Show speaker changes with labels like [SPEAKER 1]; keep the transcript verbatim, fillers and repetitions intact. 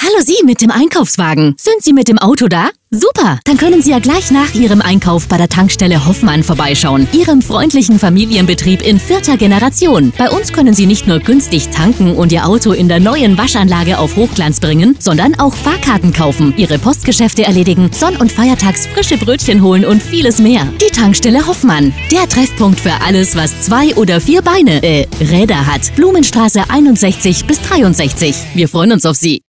[SPEAKER 1] Hallo Sie mit dem Einkaufswagen. Sind Sie mit dem Auto da? Super, dann können Sie ja gleich nach Ihrem Einkauf bei der Tankstelle Hoffmann vorbeischauen. Ihrem freundlichen Familienbetrieb in vierter Generation. Bei uns können Sie nicht nur günstig tanken und Ihr Auto in der neuen Waschanlage auf Hochglanz bringen, sondern auch Fahrkarten kaufen, Ihre Postgeschäfte erledigen, Sonn- und Feiertags frische Brötchen holen und vieles mehr. Die Tankstelle Hoffmann, der Treffpunkt für alles, was zwei oder vier Beine, äh, Räder hat. Blumenstraße einundsechzig bis dreiundsechzig. Wir freuen uns auf Sie.